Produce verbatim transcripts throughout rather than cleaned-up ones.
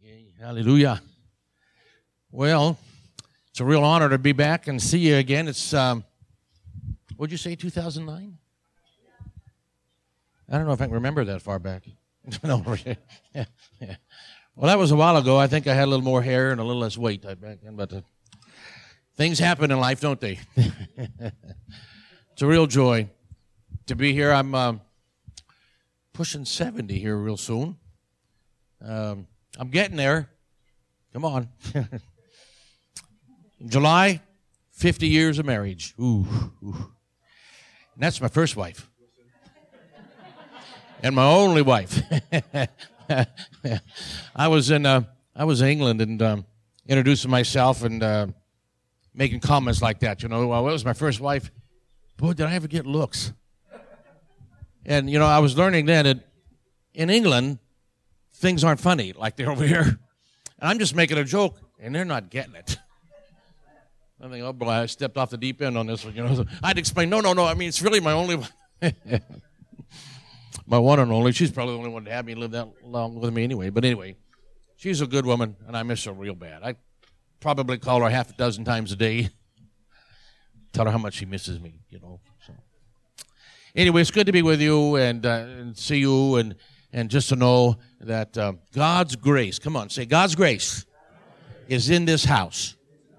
Yay, hallelujah. Well, it's a real honor to be back and see you again. It's, um, what'd you say, two thousand nine? I don't know if I can remember that far back. no, yeah, yeah. Well, that was a while ago. I think I had a little more hair and a little less weight back then, but uh, things happen in life, don't they? It's a real joy to be here. I'm uh, pushing seventy here real soon. Um, I'm getting there. Come on. In July, fifty years of marriage. Ooh, ooh. And that's my first wife. And my only wife. I was in uh, I was in England and um, introducing myself and uh, making comments like that. You know, well, it was my first wife. Boy, did I ever get looks. And, you know, I was learning then that in England, things aren't funny like they're over here. And I'm just making a joke, and they're not getting it. I think, oh, boy, I stepped off the deep end on this one. You know, so I'd explain, no, no, no, I mean, it's really my only one. My one and only. She's probably the only one to have me live that long with me anyway. But anyway, she's a good woman, and I miss her real bad. I probably call her half a dozen times a day. Tell her how much she misses me, you know. So. Anyway, it's good to be with you and, uh, and see you and, and just to know that uh, God's grace, come on, say God's grace is in this house.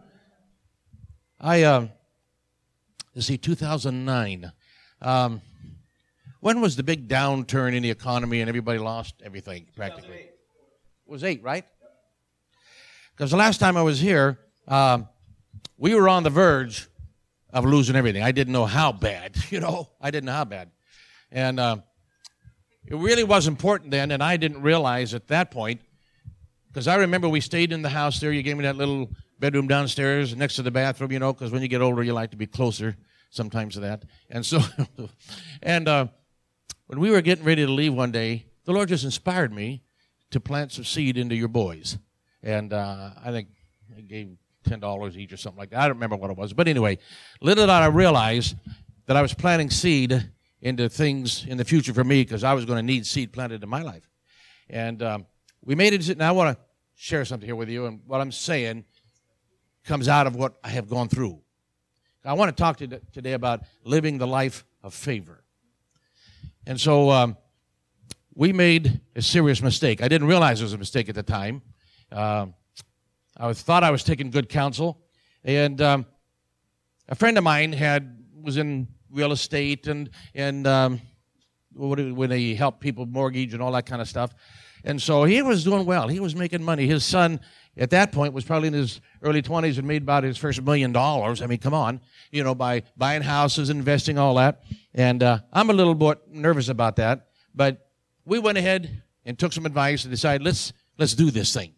I, uh, let's see, two thousand nine. Um, when was the big downturn in the economy and everybody lost everything practically? It was eight, right? Because the last time I was here, um, we were on the verge of losing everything. I didn't know how bad, you know. I didn't know how bad. And uh, it really was important then, and I didn't realize at that point, because I remember we stayed in the house there. You gave me that little bedroom downstairs next to the bathroom, you know, because when you get older, you like to be closer sometimes to that. And so, and uh, when we were getting ready to leave one day, the Lord just inspired me to plant some seed into your boys. And uh, I think I gave ten dollars each or something like that. I don't remember what it was. But anyway, little did I realize that I was planting seed into things in the future for me because I was going to need seed planted in my life. And um, we made it. Now I want to share something here with you. And what I'm saying comes out of what I have gone through. I want to talk to you today about living the life of favor. And so um, we made a serious mistake. I didn't realize it was a mistake at the time. Uh, I was, thought I was taking good counsel, and um, a friend of mine had was in real estate and and um, when he helped people mortgage and all that kind of stuff, and so he was doing well. He was making money. His son, at that point, was probably in his early twenties and made about his first million dollars. I mean, come on, you know, by buying houses, investing, all that. And uh, I'm a little bit nervous about that, but we went ahead and took some advice and decided let's let's do this thing.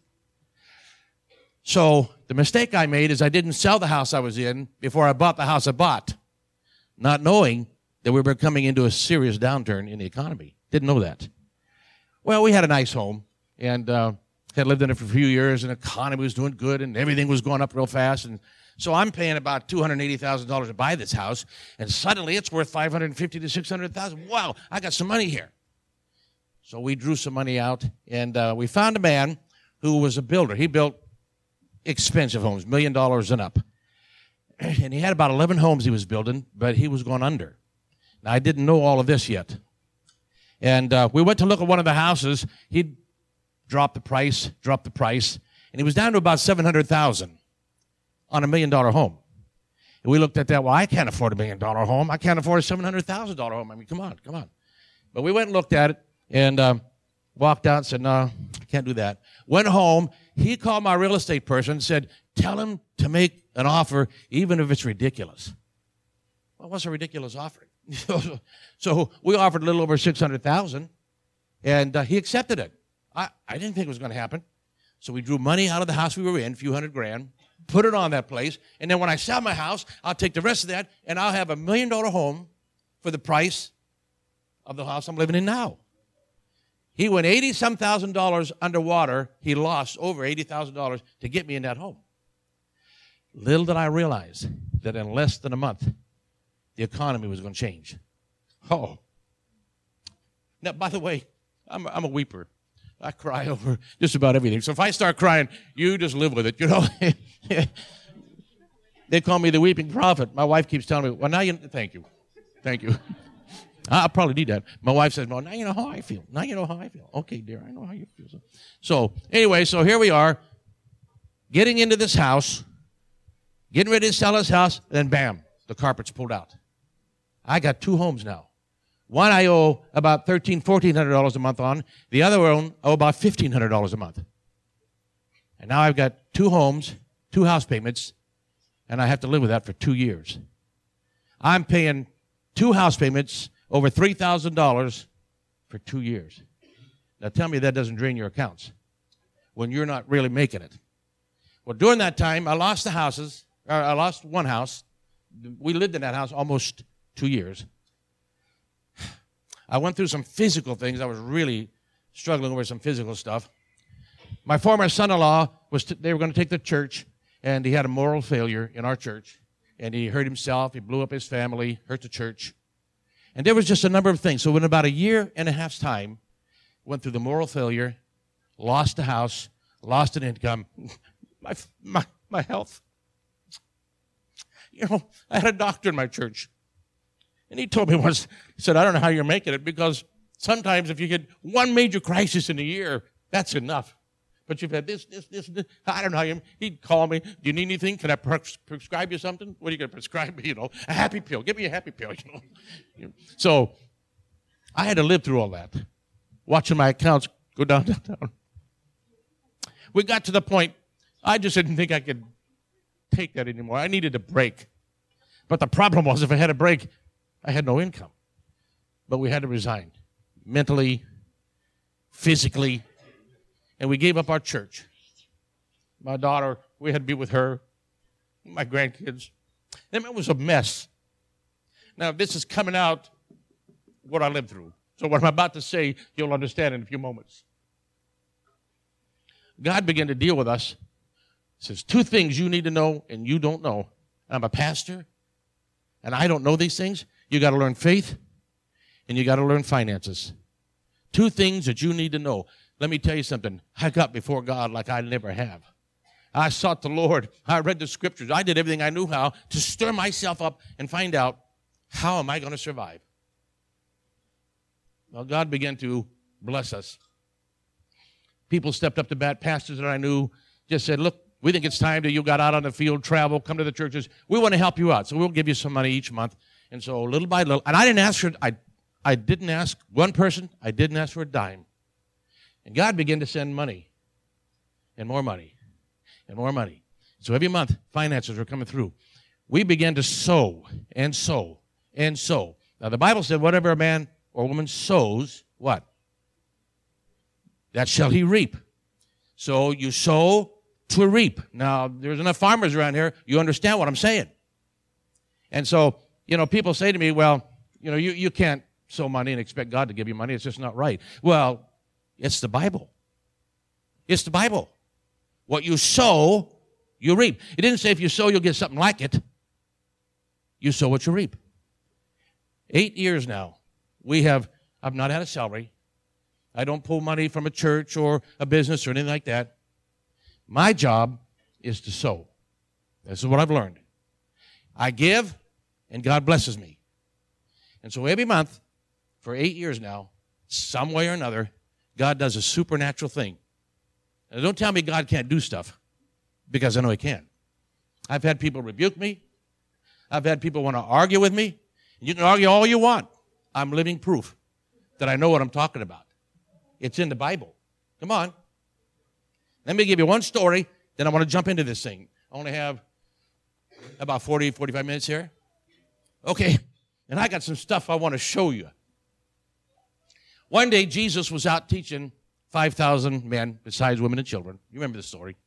So the mistake I made is I didn't sell the house I was in before I bought the house I bought, not knowing that we were coming into a serious downturn in the economy. Didn't know that. Well, we had a nice home and uh, had lived in it for a few years, and the economy was doing good, and everything was going up real fast. And so I'm paying about two hundred eighty thousand dollars to buy this house, and suddenly it's worth five hundred fifty thousand to six hundred thousand dollars. Wow, I got some money here. So we drew some money out, and uh, we found a man who was a builder. He built expensive homes, million dollars and up. And he had about eleven homes he was building, but he was going under. Now, I didn't know all of this yet. And uh, we went to look at one of the houses. He'd dropped the price, dropped the price, and he was down to about seven hundred thousand dollars on a million-dollar home. And we looked at that. Well, I can't afford a million-dollar home. I can't afford a seven hundred thousand dollars home. I mean, come on, come on. But we went and looked at it and um, walked out and said, no, I can't do that. Went home. He called my real estate person and said, tell him to make an offer even if it's ridiculous. Well, what's a ridiculous offer? So we offered a little over six hundred thousand dollars, and uh, he accepted it. I, I didn't think it was going to happen. So we drew money out of the house we were in, a few hundred grand, put it on that place, and then when I sell my house, I'll take the rest of that, and I'll have a million-dollar home for the price of the house I'm living in now. He went eighty-some thousand dollars underwater. He lost over eighty thousand dollars to get me in that home. Little did I realize that in less than a month, the economy was going to change. Oh. Now, by the way, I'm, I'm a weeper. I cry over just about everything. So if I start crying, you just live with it, you know. They call me the weeping prophet. My wife keeps telling me, well, now you, thank you. Thank you. I'll probably need that. My wife says, well, now you know how I feel. Now you know how I feel. Okay, dear, I know how you feel. So anyway, so here we are, getting into this house, getting ready to sell this house, then bam, the carpet's pulled out. I got two homes now. One I owe about thirteen hundred dollars, fourteen hundred dollars a month on. The other one I owe about fifteen hundred dollars a month. And now I've got two homes, two house payments, and I have to live with that for two years. I'm paying two house payments over three thousand dollars for two years. Now tell me that doesn't drain your accounts when you're not really making it. Well, during that time, I lost the houses, or I lost one house. We lived in that house almost two years. I went through some physical things. I was really struggling with some physical stuff. My former son-in-law, was t- they were going to take the church, and he had a moral failure in our church. And he hurt himself. He blew up his family, hurt the church. And there was just a number of things. So in about a year and a half's time, went through the moral failure, lost the house, lost an income, my, my, my health. You know, I had a doctor in my church. And he told me once, he said, I don't know how you're making it, because sometimes if you get one major crisis in a year, that's enough. But you've had this, this, this, this. I don't know how you, he'd call me. Do you need anything? Can I pres- prescribe you something? What are you going to prescribe me? You know, a happy pill. Give me a happy pill, you know. So I had to live through all that, watching my accounts go down, down, down. We got to the point, I just didn't think I could take that anymore. I needed a break. But the problem was, if I had a break, I had no income. But we had to resign, mentally, physically, and we gave up our church. My daughter, we had to be with her, my grandkids. And it was a mess. Now, this is coming out what I lived through. So what I'm about to say, you'll understand in a few moments. God began to deal with us. He says, two things you need to know and you don't know. I'm a pastor, and I don't know these things. You got to learn faith, and you got to learn finances. Two things that you need to know. Let me tell you something. I got before God like I never have. I sought the Lord. I read the scriptures. I did everything I knew how to stir myself up and find out, how am I going to survive? Well, God began to bless us. People stepped up to bat. Pastors that I knew just said, look, we think it's time that you got out on the field, travel, come to the churches. We want to help you out, so we'll give you some money each month. And so little by little, and I didn't ask for, I, I didn't ask one person, I didn't ask for a dime. And God began to send money, and more money, and more money. So every month, finances were coming through. We began to sow, and sow, and sow. Now the Bible said, whatever a man or woman sows, what? That shall he reap. So you sow to reap. Now, there's enough farmers around here, you understand what I'm saying. And so, you know, people say to me, well, you know, you, you can't sow money and expect God to give you money. It's just not right. Well, it's the Bible. It's the Bible. What you sow, you reap. It didn't say if you sow, you'll get something like it. You sow what you reap. Eight years now, we have, I've not had a salary. I don't pull money from a church or a business or anything like that. My job is to sow. This is what I've learned. I give, and God blesses me. And so every month, for eight years now, some way or another, God does a supernatural thing. And don't tell me God can't do stuff, because I know He can. I've had people rebuke me. I've had people want to argue with me. You can argue all you want. I'm living proof that I know what I'm talking about. It's in the Bible. Come on. Let me give you one story, then I want to jump into this thing. I only have about forty, forty-five minutes here. Okay, and I got some stuff I want to show you. One day, Jesus was out teaching five thousand men, besides women and children. You remember the story.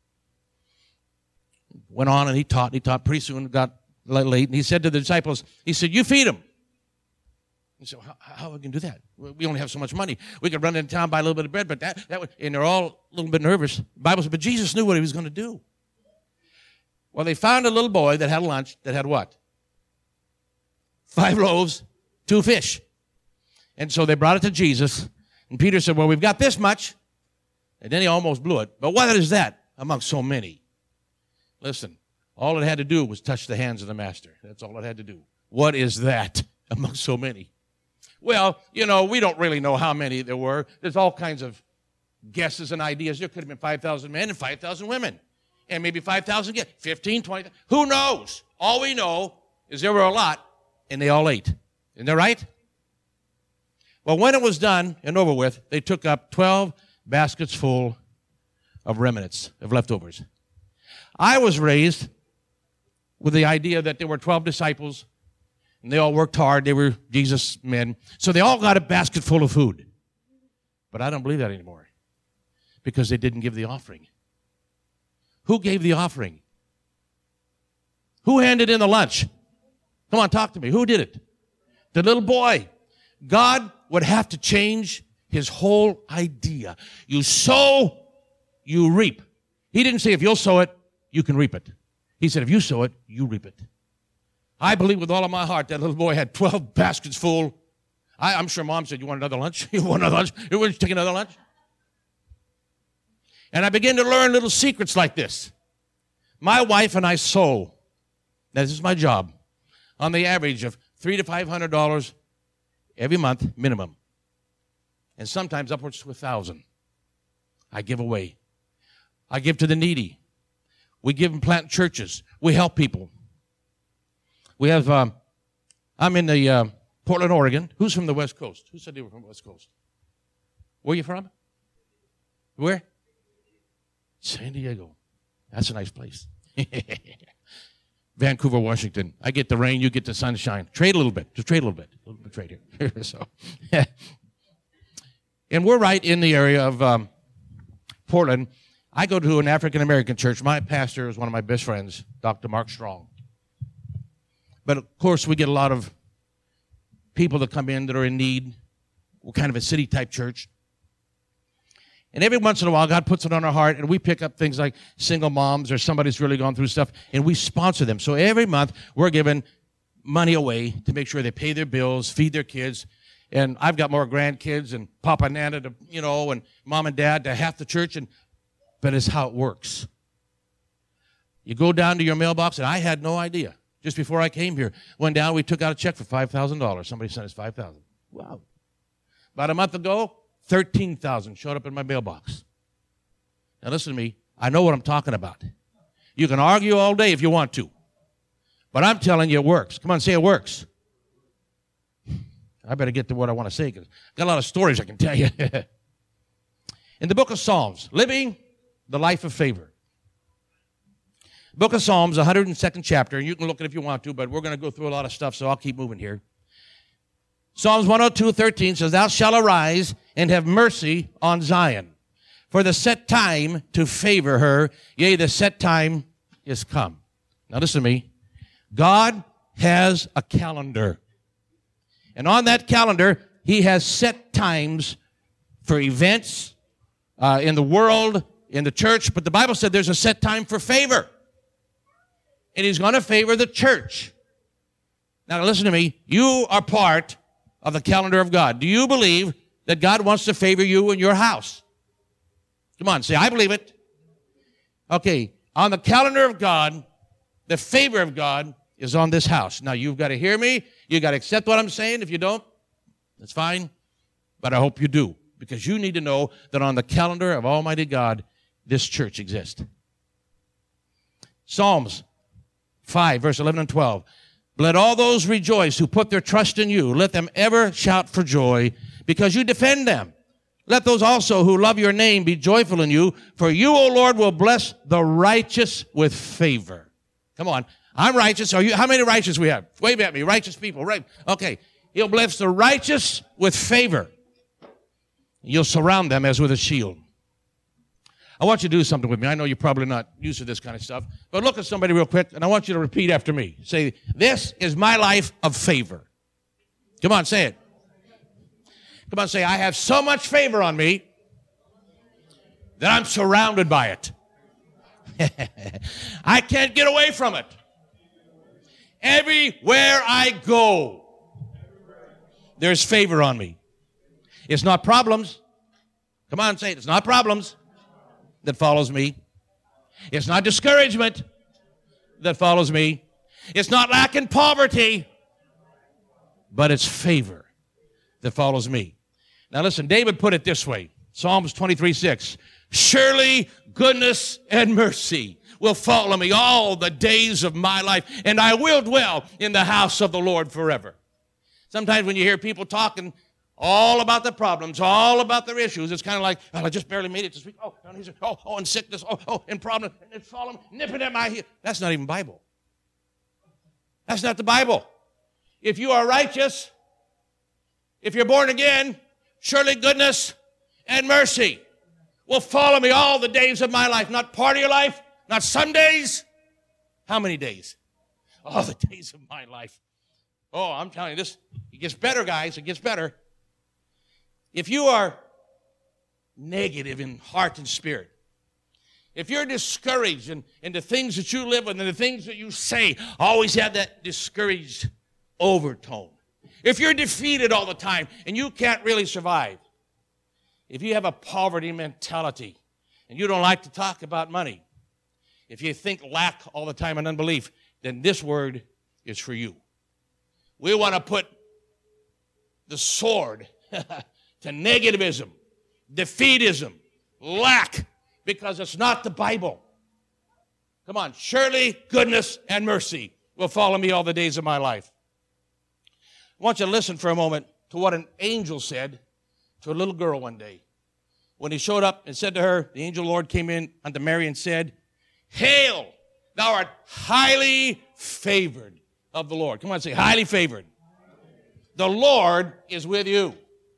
Went on and he taught, and he taught. Pretty soon it got late, and he said to the disciples, he said, you feed them. He said, how, how are we going to do that? We only have so much money. We could run into town, buy a little bit of bread, but that, that would, and they're all a little bit nervous. The Bible said, but Jesus knew what he was going to do. Well, they found a little boy that had lunch that had what? Five loaves, two fish. And so they brought it to Jesus, and Peter said, well, we've got this much. And then he almost blew it. But what is that among so many? Listen, all it had to do was touch the hands of the master. That's all it had to do. What is that among so many? Well, you know, we don't really know how many there were. There's all kinds of guesses and ideas. There could have been five thousand men and five thousand women. And maybe five thousand, fifteen, twenty. Who knows? All we know is there were a lot, and they all ate. Isn't that right? Well, when it was done and over with, they took up twelve baskets full of remnants, of leftovers. I was raised with the idea that there were twelve disciples, and they all worked hard. They were Jesus' men. So they all got a basket full of food. But I don't believe that anymore because they didn't give the offering. Who gave the offering? Who handed in the lunch? Come on, talk to me. Who did it? The little boy. God would have to change his whole idea. You sow, you reap. He didn't say if you'll sow it, you can reap it. He said if you sow it, you reap it. I believe with all of my heart that little boy had twelve baskets full. I, I'm sure Mom said, you want another lunch? You want another lunch? You want to take another lunch? And I began to learn little secrets like this. My wife and I sow. This is my job. On the average of three to five hundred dollars every month minimum, and sometimes upwards to a thousand. I give away. I give to the needy. We give and plant churches. We help people. We have. Um, I'm in the uh, Portland, Oregon. Who's from the West Coast? Who said they were from the West Coast? Where are you from? Where? San Diego. That's a nice place. Vancouver, Washington. I get the rain, you get the sunshine. Trade a little bit. Just trade a little bit. A little bit of trade here. so, and we're right in the area of um, Portland. I go to an African-American church. My pastor is one of my best friends, Doctor Mark Strong. But, of course, we get a lot of people that come in that are in need. We're kind of a city-type church. And every once in a while, God puts it on our heart, and we pick up things like single moms or somebody's really gone through stuff, and we sponsor them. So every month, we're giving money away to make sure they pay their bills, feed their kids. And I've got more grandkids and Papa and Nana, to, you know, and Mom and Dad to half the church. And but it's how it works. You go down to your mailbox, and I had no idea. Just before I came here, went down, we took out a check for five thousand dollars. Somebody sent us five thousand dollars. Wow. About a month ago, thirteen thousand showed up in my mailbox. Now listen to me. I know what I'm talking about. You can argue all day if you want to. But I'm telling you it works. Come on, say it works. I better get to what I want to say because I've got a lot of stories I can tell you. In the book of Psalms, living the life of favor. Book of Psalms, one hundred second chapter, and you can look at it if you want to, but we're going to go through a lot of stuff, so I'll keep moving here. Psalms one oh two, thirteen says, Thou shalt arise and have mercy on Zion, for the set time to favor her, yea, the set time is come. Now listen to me. God has a calendar. And on that calendar, he has set times for events uh, in the world, in the church, but the Bible said there's a set time for favor. And he's going to favor the church. Now listen to me. You are part of the calendar of God. Do you believe that God wants to favor you in your house? Come on, say, I believe it. Okay, on the calendar of God, the favor of God is on this house. Now, you've got to hear me. You've got to accept what I'm saying. If you don't, that's fine. But I hope you do, because you need to know that on the calendar of Almighty God, this church exists. Psalms five, verse eleven and twelve. Let all those rejoice who put their trust in you. Let them ever shout for joy, because you defend them. Let those also who love your name be joyful in you, for you, O Lord, will bless the righteous with favor. Come on. I'm righteous. Are you? How many righteous we have? Wave at me. Righteous people. Right. Okay. He'll bless the righteous with favor. You'll surround them as with a shield. I want you to do something with me. I know you're probably not used to this kind of stuff, but look at somebody real quick, and I want you to repeat after me. Say, this is my life of favor. Come on, say it. Come on, say, I have so much favor on me that I'm surrounded by it. I can't get away from it. Everywhere I go, there's favor on me. It's not problems. Come on, say it. It's not problems. that follows me. It's not discouragement that follows me. It's not lack and poverty, but it's favor that follows me. Now listen, David put it this way. Psalms twenty-three six. Surely goodness and mercy will follow me all the days of my life, and I will dwell in the house of the Lord forever. Sometimes when you hear people talking all about the problems, all about their issues, it's kind of like, well, I just barely made it this week. Oh, and he's, oh, oh, and sickness. Oh, oh, and problem. And it's falling, nipping at my heel. That's not even Bible. That's not the Bible. If you are righteous, if you're born again, surely goodness and mercy will follow me all the days of my life. Not part of your life, not some days. How many days? All the days of my life. Oh, I'm telling you this, it gets better, guys. It gets better. If you are negative in heart and spirit, if you're discouraged in, in the things that you live with and the things that you say always have that discouraged overtone, if you're defeated all the time and you can't really survive, if you have a poverty mentality and you don't like to talk about money, if you think lack all the time and unbelief, then this word is for you. We want to put the sword to negativism, defeatism, lack, because it's not the Bible. Come on, surely goodness and mercy will follow me all the days of my life. I want you to listen for a moment to what an angel said to a little girl one day. When he showed up and said to her, the angel Lord came in unto Mary and said, Hail, thou art highly favored of the Lord. Come on, say, highly favored. The Lord is with you.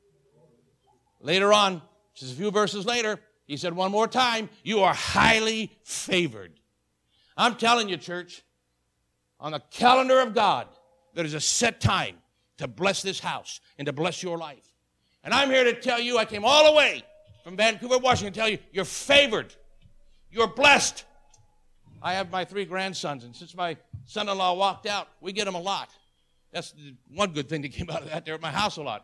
Later on, just a few verses later, he said one more time, you are highly favored. I'm telling you, church, on the calendar of God, there is a set time to bless this house and to bless your life. And I'm here to tell you, I came all the way from Vancouver, Washington, to tell you, you're favored. You're blessed. I have my three grandsons, and since my son-in-law walked out, we get them a lot. That's one good thing that came out of that. They're at my house a lot.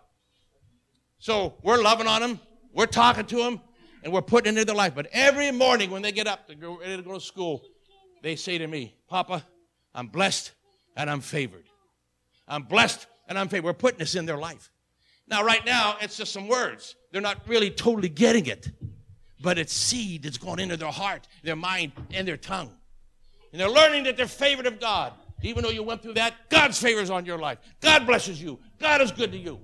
So we're loving on them, we're talking to them, and we're putting into their life. But every morning when they get up to go ready to go to school, they say to me, Papa, I'm blessed and I'm favored. I'm blessed and I'm favored. We're putting this in their life. Now, right now, it's just some words. They're not really totally getting it. But it's seed that's going into their heart, their mind, and their tongue. And they're learning that they're favored of God. Even though you went through that, God's favor is on your life. God blesses you. God is good to you.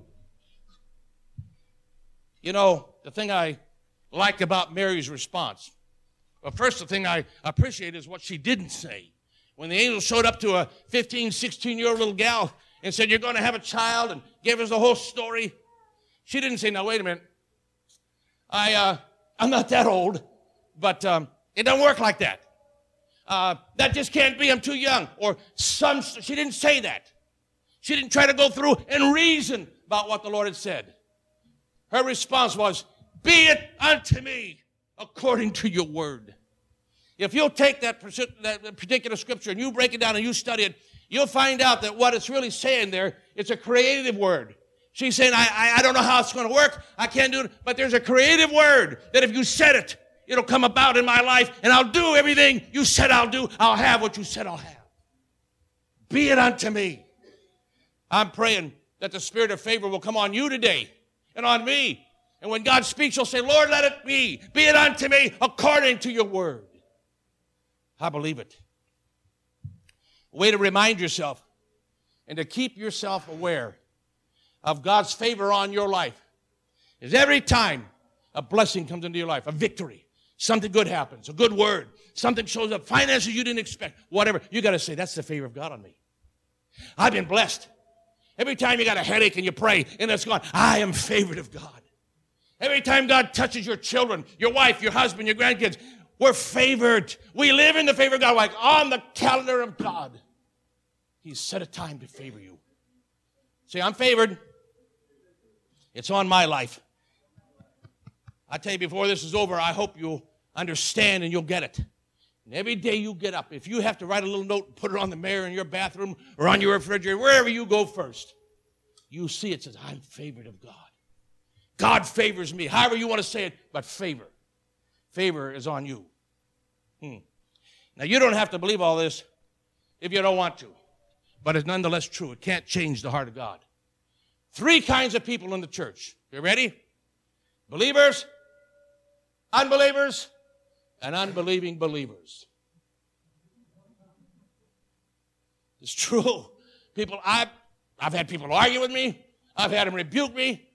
You know, the thing I like about Mary's response, well, first, the thing I appreciate is what she didn't say. When the angel showed up to a fifteen, sixteen-year-old little gal and said, you're going to have a child, and gave us the whole story, she didn't say, now, wait a minute. I, uh, I'm not that old, but um, it doesn't work like that. Uh, that just can't be. I'm too young. Or some, she didn't say that. She didn't try to go through and reason about what the Lord had said. Her response was, be it unto me according to your word. If you'll take that particular scripture and you break it down and you study it, you'll find out that what it's really saying there, it's a creative word. She's saying, I, I, I don't know how it's going to work. I can't do it. But there's a creative word that if you said it, it'll come about in my life, and I'll do everything you said I'll do. I'll have what you said I'll have. Be it unto me. I'm praying that the spirit of favor will come on you today and on me. And when God speaks, you'll say, Lord, let it be. Be it unto me according to your word. I believe it. A way to remind yourself and to keep yourself aware of God's favor on your life is every time a blessing comes into your life, a victory, something good happens, a good word, something shows up, finances you didn't expect, whatever, you got to say, that's the favor of God on me. I've been blessed. Every time you got a headache and you pray and it's gone, I am favored of God. Every time God touches your children, your wife, your husband, your grandkids, we're favored. We live in the favor of God, like on the calendar of God. He's set a time to favor you. Say, I'm favored. It's on my life. I tell you, before this is over, I hope you'll understand and you'll get it. And every day you get up, if you have to write a little note and put it on the mirror in your bathroom or on your refrigerator, wherever you go first, you see it says, I'm favored of God. God favors me. However you want to say it, but favor. Favor is on you. Hmm. Now, you don't have to believe all this if you don't want to, but it's nonetheless true. It can't change the heart of God. Three kinds of people in the church. You ready? Believers, unbelievers, and unbelieving believers. It's true. People, I've, I've had people argue with me. I've had them rebuke me.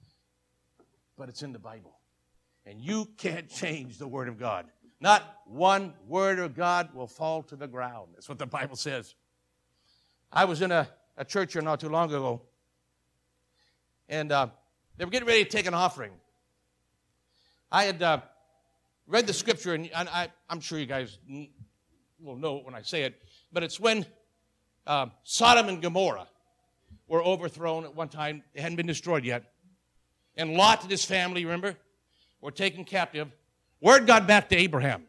But it's in the Bible. And you can't change the Word of God. Not one word of God will fall to the ground. That's what the Bible says. I was in a, a church here not too long ago. And uh, they were getting ready to take an offering. I had uh, read the scripture, and, and I, I'm sure you guys will know it when I say it, but it's when uh, Sodom and Gomorrah were overthrown at one time. They hadn't been destroyed yet. And Lot and his family, remember, were taken captive. Word got back to Abraham.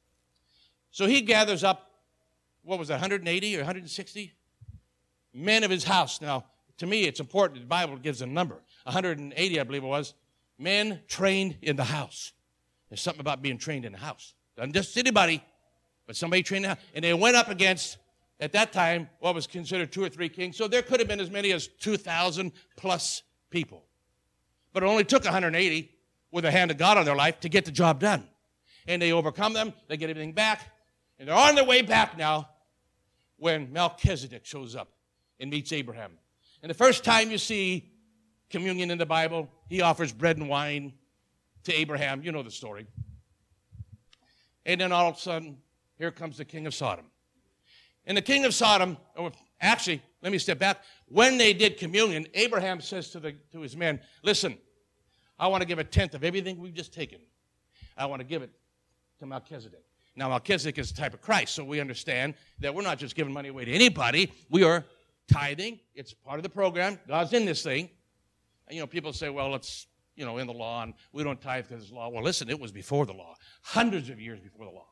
So he gathers up, what was it, one hundred eighty or one hundred sixty men of his house. Now, to me, it's important. The Bible gives a number. one hundred eighty, I believe it was, men trained in the house. There's something about being trained in the house. Not just anybody, but somebody trained in the house. And they went up against, at that time, what was considered two or three kings. So there could have been as many as two thousand plus people. But it only took one hundred eighty with the hand of God on their life to get the job done. And they overcome them. They get everything back. And they're on their way back now when Melchizedek shows up and meets Abraham. And the first time you see communion in the Bible, he offers bread and wine to Abraham. You know the story. And then all of a sudden, here comes the king of Sodom. And the king of Sodom, or actually, let me step back. When they did communion, Abraham says to, the, to his men, listen, I want to give a tenth of everything we've just taken. I want to give it to Melchizedek. Now, Melchizedek is the type of Christ, so we understand that we're not just giving money away to anybody. We are tithing. It's part of the program. God's in this thing. And, you know, people say, well, it's, you know, in the law, and we don't tithe because it's law. Well, listen, it was before the law, hundreds of years before the law.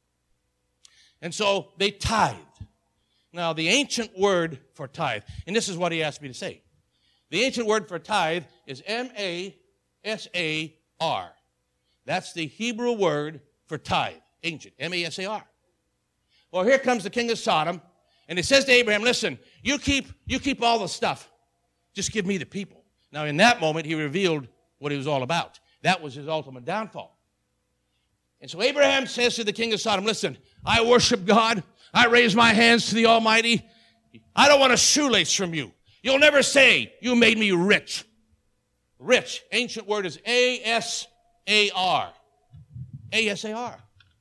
And so they tithed. Now, the ancient word for tithe, and this is what he asked me to say. The ancient word for tithe is M A S A R. That's the Hebrew word for tithe, ancient, M A S A R. Well, here comes the king of Sodom, and he says to Abraham, listen, you keep, you keep all the stuff. Just give me the people. Now, in that moment, he revealed what he was all about. That was his ultimate downfall. And so Abraham says to the king of Sodom, listen, I worship God. I raise my hands to the Almighty. I don't want a shoelace from you. You'll never say, you made me rich. Rich, ancient word is A S A R. A S A R.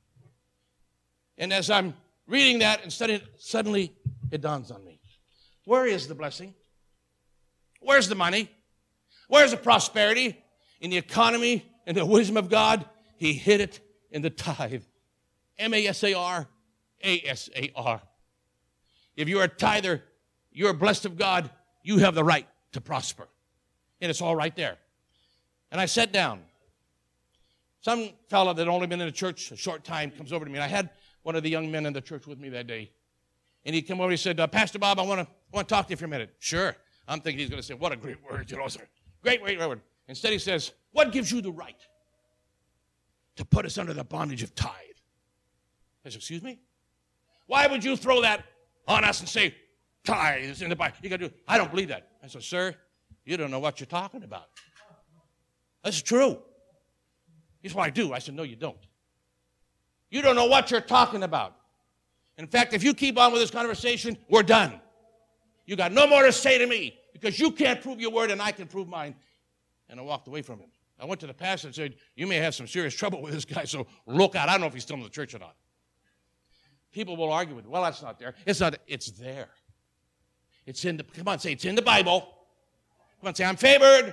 And as I'm reading that and studying it, suddenly it dawns on me. Where is the blessing? Where's the money? Where's the prosperity? In the economy, in the wisdom of God, he hid it in the tithe. M A S A R, A S A R. If you're a tither, you're blessed of God, you have the right to prosper. And it's all right there. And I sat down. Some fellow that had only been in the church a short time comes over to me. And I had one of the young men in the church with me that day. And he came over and he said, uh, Pastor Bob, I want to I want to talk to you for a minute. Sure. I'm thinking he's going to say, what a great word, you know, sir. Great, great word. Instead he says, what gives you the right to put us under the bondage of tithe? I said, excuse me? Why would you throw that on us and say, tithe is in the Bible? You got to do. I don't believe that. I said, sir, you don't know what you're talking about. That's true. Here's what I do. I said, no, you don't. You don't know what you're talking about. In fact, if you keep on with this conversation, we're done. You got no more to say to me because you can't prove your word and I can prove mine. And I walked away from him. I went to the pastor and said, you may have some serious trouble with this guy, so look out. I don't know if he's still in the church or not. People will argue with him. Well, that's not there. It's not. It's there. It's in the, come on, say, it's in the Bible. Come on, say, I'm favored.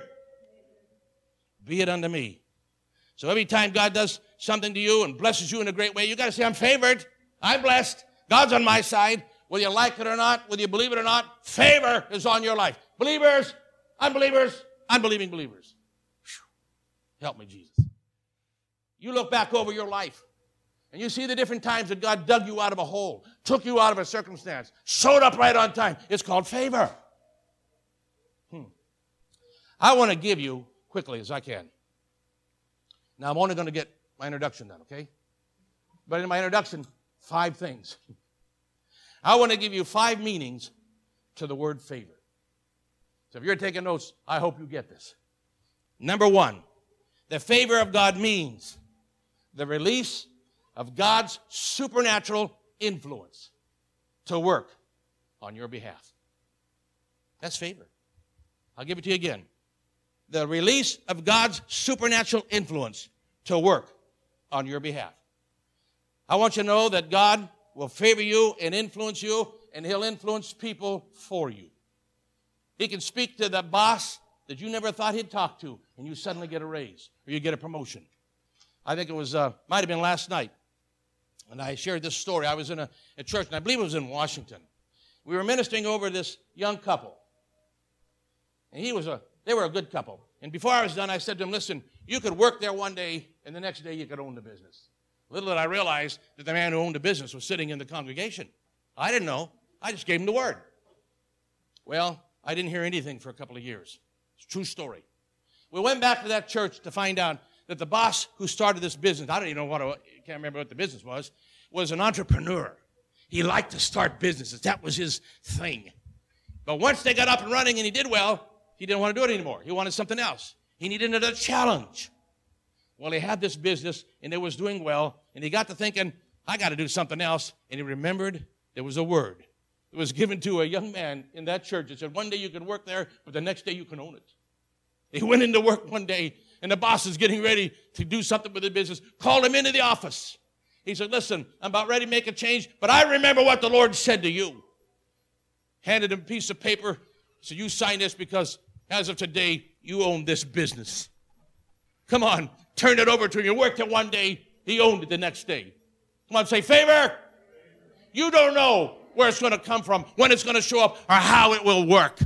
Be it unto me. So every time God does something to you and blesses you in a great way, you got to say, I'm favored. I'm blessed. God's on my side. Whether you like it or not, whether you believe it or not, favor is on your life. Believers, unbelievers, unbelieving believers. Whew. Help me, Jesus. You look back over your life and you see the different times that God dug you out of a hole, took you out of a circumstance, showed up right on time. It's called favor. Hmm. I want to give you, quickly as I can. Now, I'm only going to get my introduction done, okay? But in my introduction, five things. I want to give you five meanings to the word favor. So if you're taking notes, I hope you get this. Number one, the favor of God means the release of God's supernatural influence to work on your behalf. That's favor. I'll give it to you again. The release of God's supernatural influence to work on your behalf. I want you to know that God will favor you and influence you, and He'll influence people for you. He can speak to the boss that you never thought He'd talk to, and you suddenly get a raise, or you get a promotion. I think it was, uh, might have been last night, and I shared this story. I was in a, a church, and I believe it was in Washington. We were ministering over this young couple, and he was a, they were a good couple. And before I was done, I said to him, listen, you could work there one day, and the next day you could own the business. Little did I realize that the man who owned the business was sitting in the congregation. I didn't know. I just gave him the word. Well, I didn't hear anything for a couple of years. It's a true story. We went back to that church to find out that the boss who started this business, I don't even know what, I can't remember what the business was, was an entrepreneur. He liked to start businesses. That was his thing. But once they got up and running and he did well, he didn't want to do it anymore. He wanted something else. He needed another challenge. Well, he had this business, and it was doing well, and he got to thinking, I got to do something else, and he remembered there was a word. It was given to a young man in that church. It said, one day you can work there, but the next day you can own it. He went into work one day, and the boss is getting ready to do something with the business, called him into the office. He said, listen, I'm about ready to make a change, but I remember what the Lord said to you. Handed him a piece of paper, said, you sign this because as of today, you own this business. Come on, turn it over to him. You worked it one day, he owned it the next day. Come on, say, favor. You don't know where it's going to come from, when it's going to show up, or how it will work.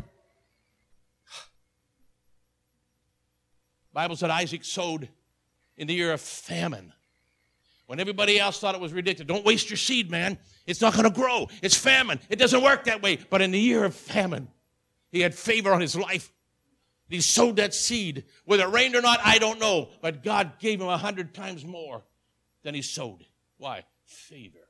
Bible said Isaac sowed in the year of famine. When everybody else thought it was ridiculous. Don't waste your seed, man. It's not going to grow. It's famine. It doesn't work that way. But in the year of famine, he had favor on his life. He sowed that seed. Whether it rained or not, I don't know. But God gave him a hundred times more than he sowed. Why? Favor.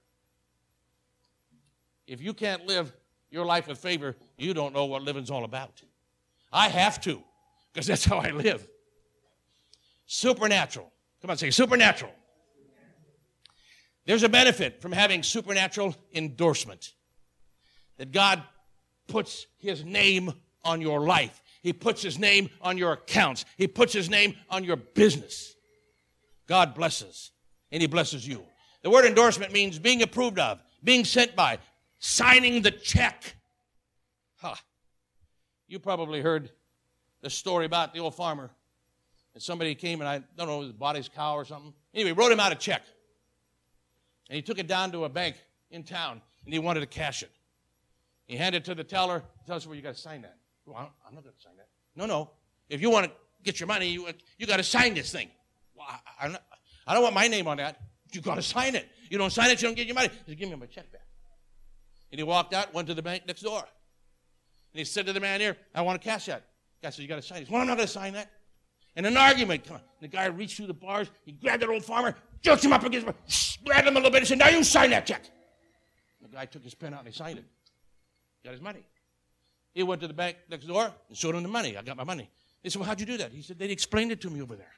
If you can't live your life with favor, you don't know what living's all about. I have to, because that's how I live. Supernatural. Come on, say supernatural. There's a benefit from having supernatural endorsement. That God puts His name on your life. He puts His name on your accounts. He puts His name on your business. God blesses, and He blesses you. The word endorsement means being approved of, being sent by, signing the check. Huh. You probably heard the story about the old farmer. And somebody came and I don't know, bought his cow or something. Anyway, wrote him out a check. And he took it down to a bank in town, and he wanted to cash it. He handed it to the teller. Tell us where you got to sign that. Well, I'm not going to sign that. No, no. If you want to get your money, you you got to sign this thing. Well, I, I'm not, I don't want my name on that. You got to sign it. You don't sign it, you don't get your money. He said, give me my check back. And he walked out, went to the bank next door. And he said to the man here, I want to cash that. The guy said, you got to sign it. He said, well, I'm not going to sign that. And an argument, come on. The guy reached through the bars. He grabbed that old farmer, jerked him up against the bar, grabbed him a little bit and said, now you sign that check. And the guy took his pen out and he signed it. Got his money. He went to the bank next door and showed him the money. I got my money. They said, well, how'd you do that? He said, they explained it to me over there.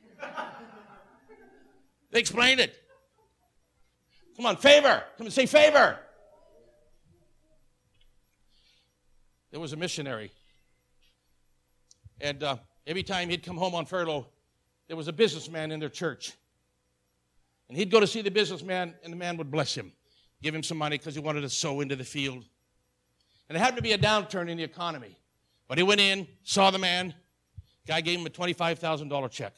They explained it. Come on, favor. Come and say favor. There was a missionary. And uh, every time he'd come home on furlough, there was a businessman in their church. And he'd go to see the businessman, and the man would bless him, give him some money because he wanted to sow into the field. And there happened to be a downturn in the economy. But he went in, saw the man. Guy gave him a twenty-five thousand dollars check.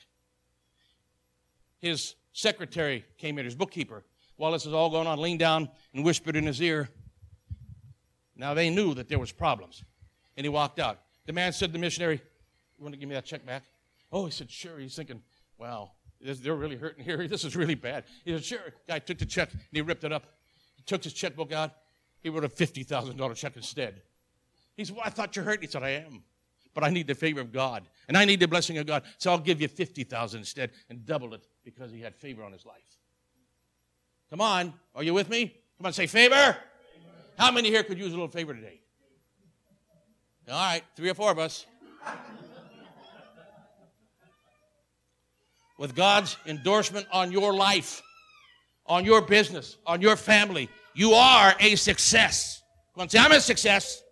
His secretary came in, his bookkeeper, while this was all going on, leaned down and whispered in his ear. Now, they knew that there was problems. And he walked out. The man said to the missionary, you want to give me that check back? Oh, he said, sure. He's thinking, wow, they're really hurting here. This is really bad. He said, sure. Guy took the check, and he ripped it up. He took his checkbook out. He wrote a fifty thousand dollars check instead. He said, well, I thought you hurt. He said, I am. but I need the favor of God, and I need the blessing of God, so I'll give you fifty thousand dollars instead and double it because he had favor on his life. Come on, are you with me? Come on, say favor. Favor. How many here could use a little favor today? All right, three or four of us. With God's endorsement on your life, on your business, on your family, you are a success. Come on, say, I'm a success.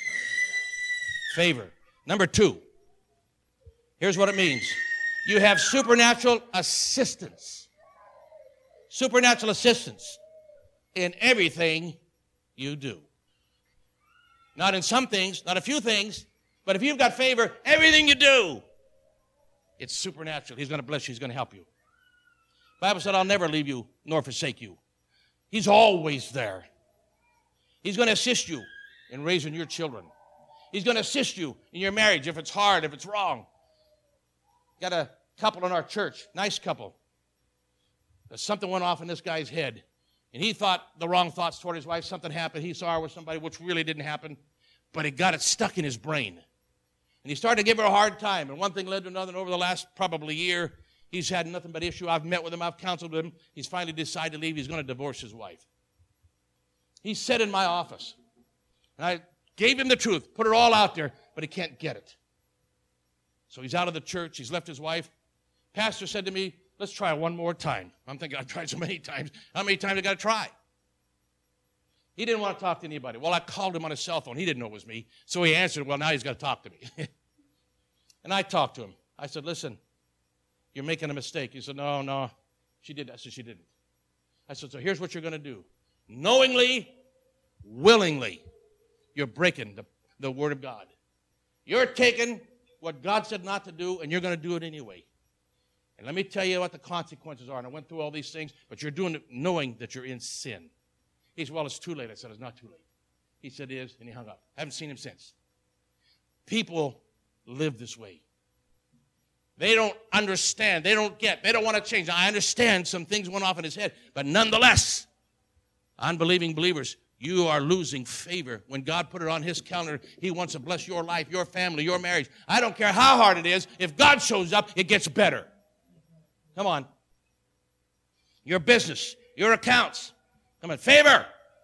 Favor. Number two, here's what it means. You have supernatural assistance. Supernatural assistance in everything you do. Not in some things, not a few things, but if you've got favor, everything you do, it's supernatural. He's going to bless you. He's going to help you. The Bible said, I'll never leave you nor forsake you. He's always there. He's going to assist you in raising your children. He's going to assist you in your marriage if it's hard, if it's wrong. Got a couple in our church, nice couple. Something went off in this guy's head, and he thought the wrong thoughts toward his wife. Something happened. He saw her with somebody, which really didn't happen, but it got it stuck in his brain. And he started to give her a hard time, and one thing led to another, and over the last probably year, he's had nothing but issue. I've met with him. I've counseled with him. He's finally decided to leave. He's going to divorce his wife. He sat in my office, and I gave him the truth, put it all out there, but he can't get it. So he's out of the church. He's left his wife. Pastor said to me, let's try one more time. I'm thinking, I've tried so many times. How many times I got to try? He didn't want to talk to anybody. Well, I called him on his cell phone. He didn't know it was me. So he answered, well, now he's got to talk to me. And I talked to him. I said, listen, you're making a mistake. He said, no, no, she did. I said, she didn't. I said, so here's what you're going to do. Knowingly, willingly, you're breaking the, the word of God. You're taking what God said not to do, and you're going to do it anyway. And let me tell you what the consequences are. And I went through all these things, but you're doing it knowing that you're in sin. He said, well, it's too late. I said, it's not too late. He said, it is, and he hung up. I haven't seen him since. People live this way. They don't understand. They don't get. They don't want to change. Now, I understand some things went off in his head, but nonetheless, unbelieving believers, you are losing favor. When God put it on his calendar, he wants to bless your life, your family, your marriage. I don't care how hard it is. If God shows up, it gets better. Come on. Your business, your accounts. Come on. Favor.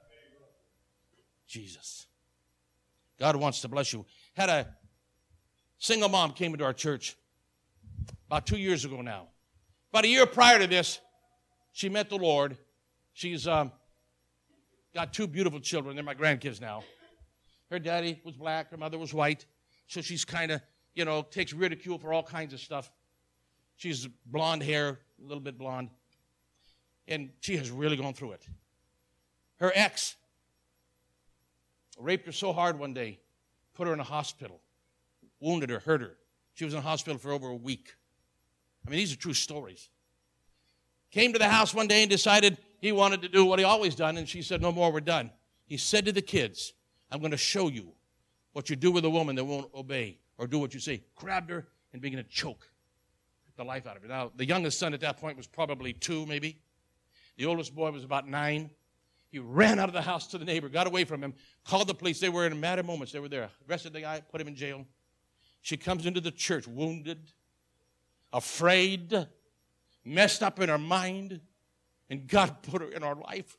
Jesus. God wants to bless you. Had a single mom came into our church about two years ago now. About a year prior to this, she met the Lord. She's um, got two beautiful children. They're my grandkids now. Her daddy was black. Her mother was white. So she's kind of, you know, takes ridicule for all kinds of stuff. She's blonde hair, a little bit blonde. And she has really gone through it. Her ex raped her so hard one day, put her in a hospital, wounded her, hurt her. She was in a hospital for over a week. I mean, these are true stories. Came to the house one day and decided he wanted to do what he always done, and she said, no more, we're done. He said to the kids, I'm going to show you what you do with a woman that won't obey or do what you say. Grabbed her and began to choke the life out of her. Now, the youngest son at that point was probably two, maybe. The oldest boy was about nine. He ran out of the house to the neighbor, got away from him, called the police. They were in a matter of moments. They were there. Arrested the guy, put him in jail. She comes into the church wounded, afraid, messed up in her mind, and God put her in our life.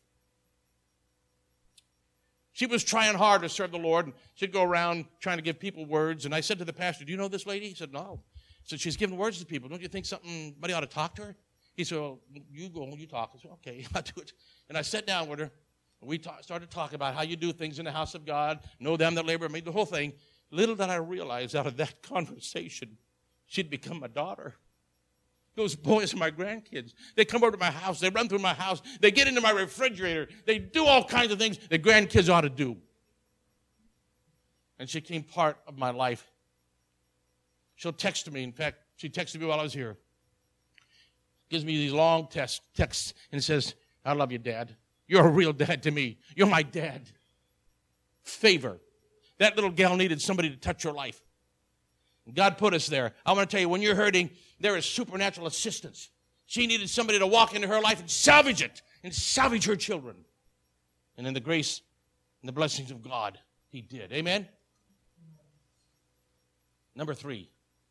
She was trying hard to serve the Lord, and she'd go around trying to give people words. And I said to the pastor, do you know this lady? He said, no. I said, she's giving words to people. Don't you think somebody ought to talk to her? He said, well, you go, you talk. I said, okay, I'll do it. And I sat down with her, and we talk, started talking about how you do things in the house of God, know them that labor, made the whole thing. Little did I realize out of that conversation, she'd become my daughter. Those boys are my grandkids. They come over to my house. They run through my house. They get into my refrigerator. They do all kinds of things that grandkids ought to do. And she became part of my life. She'll text me. In fact, she texted me while I was here. Gives me these long text, texts and says, I love you, Dad. You're a real dad to me. You're my dad. Favor. That little gal needed somebody to touch her life. God put us there. I want to tell you, when you're hurting, there is supernatural assistance. She needed somebody to walk into her life and salvage it, and salvage her children. And in the grace and the blessings of God, he did. Amen? Number three.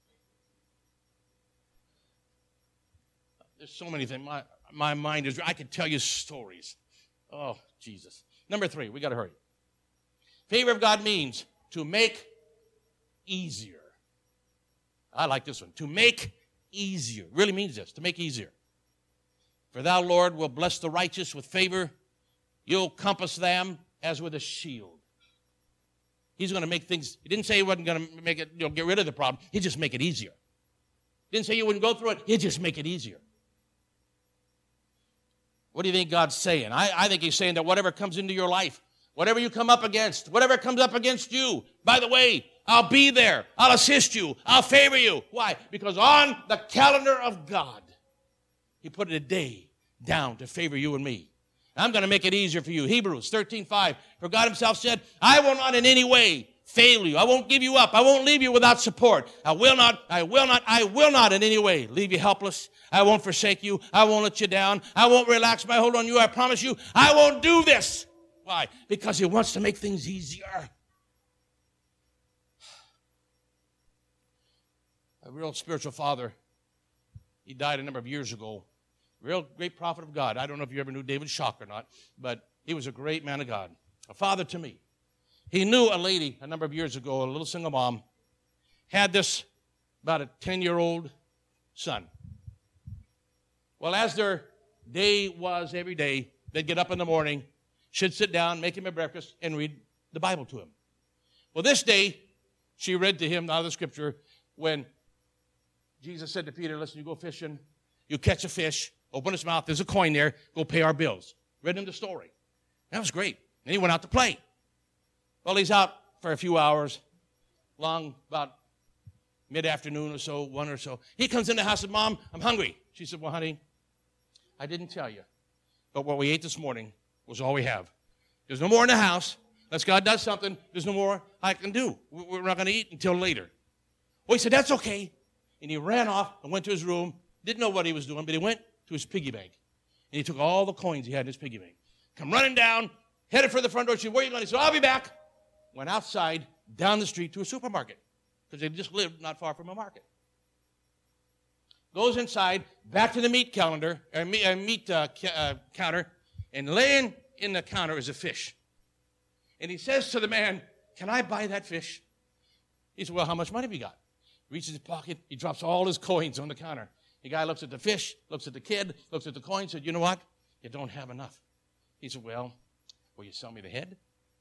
There's so many things. My, my mind is, I could tell you stories. Oh, Jesus. Number three, we got to hurry. Favor of God means to make easier. I like this one. To make easier. Really means this, to make easier. For thou, Lord, will bless the righteous with favor. You'll compass them as with a shield. He's going to make things, he didn't say he wasn't going to make it, you know, get rid of the problem. He'd just make it easier. He didn't say you wouldn't go through it. He'd just make it easier. What do you think God's saying? I, I think he's saying that whatever comes into your life, whatever you come up against, whatever comes up against you, by the way, I'll be there. I'll assist you. I'll favor you. Why? Because on the calendar of God, he put a day down to favor you and me. I'm going to make it easier for you. Hebrews thirteen five. For God himself said, I will not in any way fail you. I won't give you up. I won't leave you without support. I will not, I will not, I will not in any way leave you helpless. I won't forsake you. I won't let you down. I won't relax my hold on you. I promise you, I won't do this. Why? Because he wants to make things easier. A real spiritual father, he died a number of years ago. Real great prophet of God. I don't know if you ever knew David Shock or not, but he was a great man of God. A father to me. He knew a lady a number of years ago, a little single mom, had this about a ten-year-old son. Well, as their day was every day, they'd get up in the morning, she'd sit down, make him a breakfast, and read the Bible to him. Well, this day, she read to him out of the scripture when Jesus said to Peter, listen, you go fishing, you catch a fish, open his mouth, there's a coin there, go pay our bills. Read him the story. That was great. And he went out to play. Well, he's out for a few hours, long, about mid-afternoon or so, one or so. He comes in the house and said, Mom, I'm hungry. She said, well, honey, I didn't tell you, but what we ate this morning was all we have. There's no more in the house. Unless God does something, there's no more I can do. We're not going to eat until later. Well, he said, that's okay. And he ran off and went to his room. Didn't know what he was doing, but he went to his piggy bank. And he took all the coins he had in his piggy bank. Come running down, headed for the front door. She said, where are you going? He said, I'll be back. Went outside, down the street to a supermarket. Because they just lived not far from a market. Goes inside, back to the meat calendar, or meat, uh, meat uh, ca- uh, counter, and laying in the counter is a fish. And he says to the man, can I buy that fish? He said, well, how much money have you got? Reaches his pocket, he drops all his coins on the counter. The guy looks at the fish, looks at the kid, looks at the coin, said, you know what? You don't have enough. He said, well, will you sell me the head?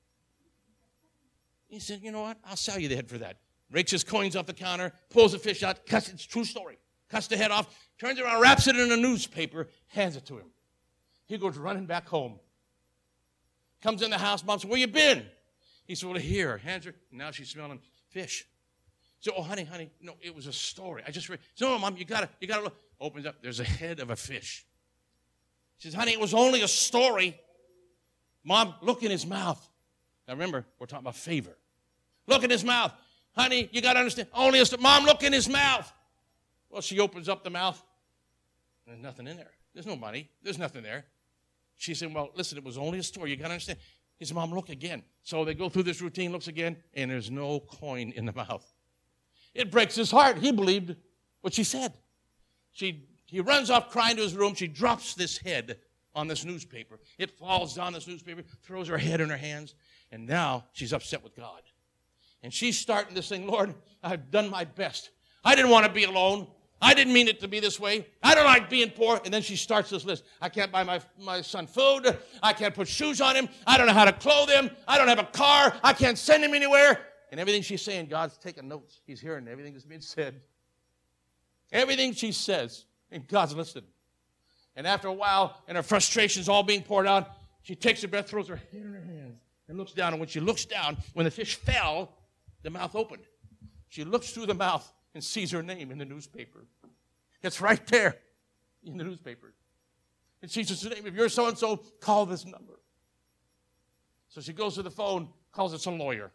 He said, you know what? I'll sell you the head for that. Rakes his coins off the counter, pulls the fish out, cuts it. It's a true story. Cuts the head off, turns around, wraps it in a newspaper, hands it to him. He goes running back home. Comes in the house, Mom said, where you been? He said, well, here. Hands her. Now she's smelling fish. So, oh, honey, honey, no, it was a story. I just read. So, no, Mom, you gotta, you gotta look. Opens up. There's a head of a fish. She says, honey, it was only a story. Mom, look in his mouth. Now, remember, we're talking about favor. Look in his mouth. Honey, you got to understand. Only a story. Mom, look in his mouth. Well, she opens up the mouth. There's nothing in there. There's no money. There's nothing there. She said, well, listen, it was only a story. You got to understand. He said, Mom, look again. So they go through this routine, looks again, and there's no coin in the mouth. It breaks his heart. He believed what she said. She, he runs off crying to his room. She drops this head on this newspaper. It falls down this newspaper, throws her head in her hands, and now she's upset with God. And she's starting this thing, Lord, I've done my best. I didn't want to be alone. I didn't mean it to be this way. I don't like being poor. And then she starts this list. I can't buy my, my son food. I can't put shoes on him. I don't know how to clothe him. I don't have a car. I can't send him anywhere. And everything she's saying, God's taking notes. He's hearing everything that's being said. Everything she says, and God's listening. And after a while, and her frustration's all being poured out, she takes a breath, throws her head in her hands, and looks down. And when she looks down, when the fish fell, the mouth opened. She looks through the mouth and sees her name in the newspaper. It's right there in the newspaper. And she says, if you're so-and-so, call this number. So she goes to the phone, calls it some lawyer.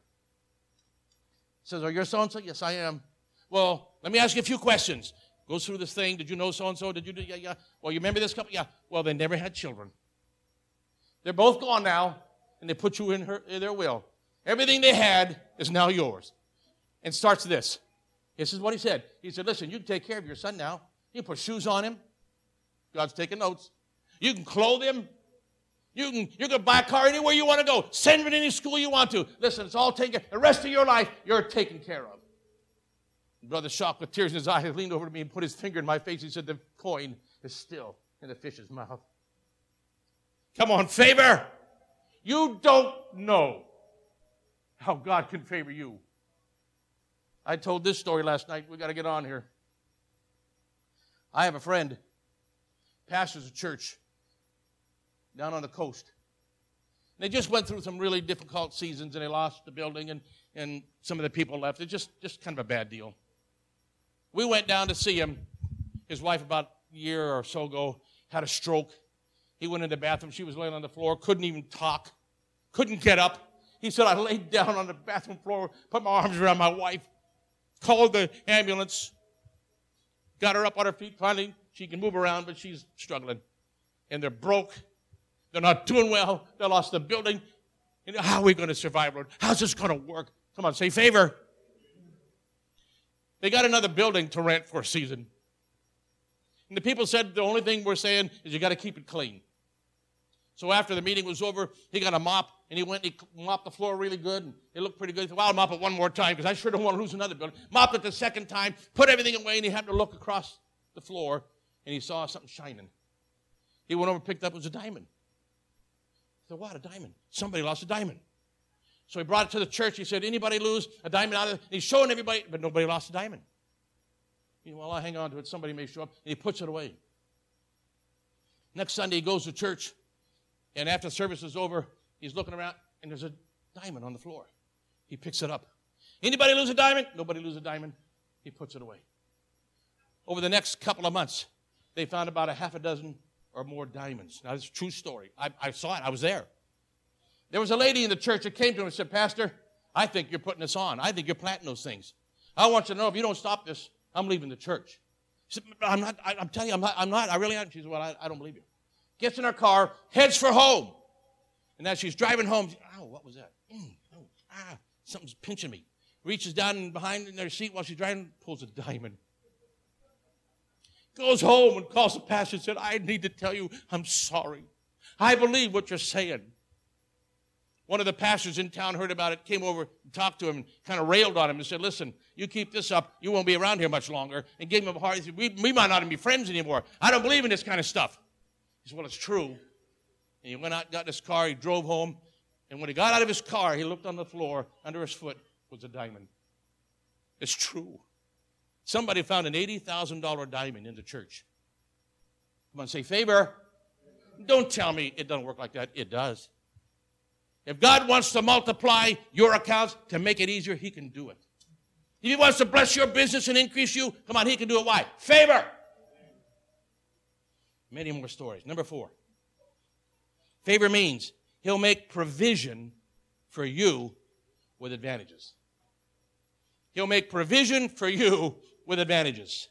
Says, are you so-and-so? Yes, I am. Well, let me ask you a few questions. Goes through this thing. Did you know so-and-so? Did you do? Yeah, yeah. Well, you remember this couple? Yeah. Well, they never had children. They're both gone now, and they put you in, her, in their will. Everything they had is now yours. And starts this. This is what he said. He said, listen, you can take care of your son now. You can put shoes on him. God's taking notes. You can clothe him. You can, you can buy a car anywhere you want to go. Send him to any school you want to. Listen, it's all taken. The rest of your life, you're taken care of. Brother Shock, with tears in his eyes, leaned over to me and put his finger in my face. He said, the coin is still in the fish's mouth. Come on, favor. You don't know how God can favor you. I told this story last night. We've got to get on here. I have a friend, pastors a church down on the coast. And they just went through some really difficult seasons, and they lost the building, and, and some of the people left. It's just, just kind of a bad deal. We went down to see him. His wife, about a year or so ago, had a stroke. He went in the bathroom. She was laying on the floor, couldn't even talk, couldn't get up. He said, I laid down on the bathroom floor, put my arms around my wife, called the ambulance, got her up on her feet. Finally, she can move around, but she's struggling. And they're broke. They're not doing well. They lost the building. And how are we going to survive, Lord? How's this going to work? Come on, say favor. They got another building to rent for a season. And the people said the only thing we're saying is you got to keep it clean. So after the meeting was over, he got a mop, and he went and he mopped the floor really good, and it looked pretty good. He said, well, I'll mop it one more time, because I sure don't want to lose another building. Mopped it the second time, put everything away, and he happened to look across the floor, and he saw something shining. He went over and picked up, it was a diamond. He said, what, a diamond? Somebody lost a diamond. So he brought it to the church. He said, anybody lose a diamond out of it? And he's showing everybody, but nobody lost a diamond. He said, well, I'll hang on to it. Somebody may show up. And he puts it away. Next Sunday, he goes to church. And after the service is over, he's looking around, and there's a diamond on the floor. He picks it up. Anybody lose a diamond? Nobody lose a diamond. He puts it away. Over the next couple of months, they found about a half a dozen or more diamonds. Now, this is a true story. I, I saw it. I was there. There was a lady in the church that came to him and said, Pastor, I think you're putting this on. I think you're planting those things. I want you to know if you don't stop this, I'm leaving the church. He said, I'm not, I, I'm telling you, I'm not, I'm not, I really am. She said, well, I, I don't believe you. Gets in her car, heads for home. And as she's driving home, she, ow, what was that? Mm, oh, ah, something's pinching me. Reaches down behind in her seat while she's driving, pulls a diamond. Goes home and calls the pastor and said, I need to tell you, I'm sorry. I believe what you're saying. One of the pastors in town heard about it, came over and talked to him and kind of railed on him and said, listen, you keep this up, you won't be around here much longer. And gave him a hard, he said, we, we might not even be friends anymore. I don't believe in this kind of stuff. He said, well, it's true. And he went out, got in his car, he drove home. And when he got out of his car, he looked on the floor. Under his foot was a diamond. It's true. Somebody found an eighty thousand dollars diamond in the church. Come on, say favor. Don't tell me it doesn't work like that. It does. If God wants to multiply your accounts to make it easier, he can do it. If he wants to bless your business and increase you, come on, he can do it. Why? Favor. Many more stories. Number four. Favor means he'll make provision for you with advantages. He'll make provision for you with advantages.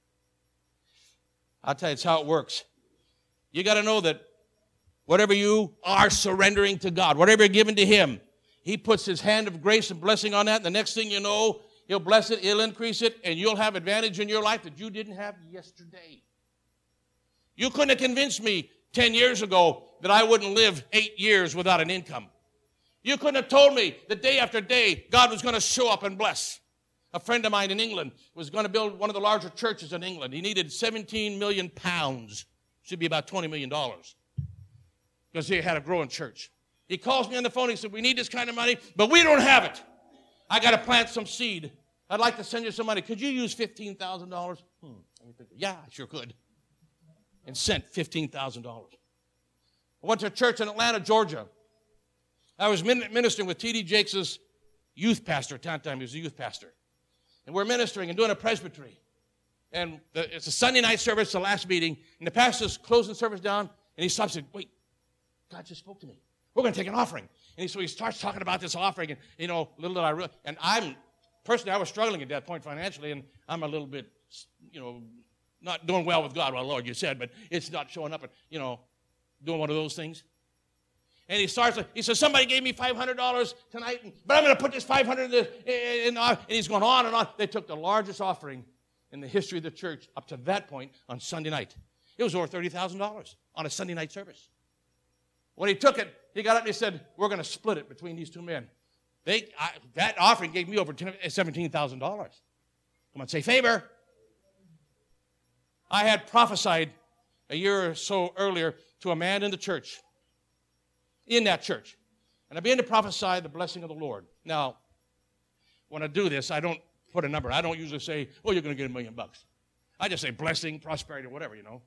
I'll tell you, it's how it works. You got to know that whatever you are surrendering to God, whatever you're giving to him, he puts his hand of grace and blessing on that. And the next thing you know, he'll bless it, he'll increase it, and you'll have advantage in your life that you didn't have yesterday. You couldn't have convinced me ten years ago that I wouldn't live eight years without an income. You couldn't have told me that day after day God was going to show up and bless. A friend of mine in England was going to build one of the larger churches in England. He needed seventeen million pounds. Should be about twenty million dollars. Because he had a growing church. He calls me on the phone. He said, we need this kind of money, but we don't have it. I got to plant some seed. I'd like to send you some money. Could you use fifteen thousand dollars? Hmm. Yeah, I sure could. And sent fifteen thousand dollars. I went to a church in Atlanta, Georgia. I was ministering with T D Jakes' youth pastor at that time. He was a youth pastor. And we're ministering and doing a presbytery. And the, it's a Sunday night service, the last meeting. And the pastor's closing the service down. And he stops and said, wait, God just spoke to me. We're going to take an offering. And he, so he starts talking about this offering. And, you know, little did I realize. And I'm, personally, I was struggling at that point financially. And I'm a little bit, you know, not doing well with God. Well, Lord, you said. But it's not showing up and, you know, doing one of those things. And he starts, he says, somebody gave me five hundred dollars tonight, but I'm going to put this five hundred dollars in, in, and he's going on and on. They took the largest offering in the history of the church up to that point on Sunday night. It was over thirty thousand dollars on a Sunday night service. When he took it, he got up and he said, we're going to split it between these two men. They, I, that offering gave me over seventeen thousand dollars. Come on, say favor. I had prophesied a year or so earlier to a man in the church, in that church. And I began to prophesy the blessing of the Lord. Now, when I do this, I don't put a number. I don't usually say, oh, you're going to get a million bucks. I just say blessing, prosperity, or whatever, you know.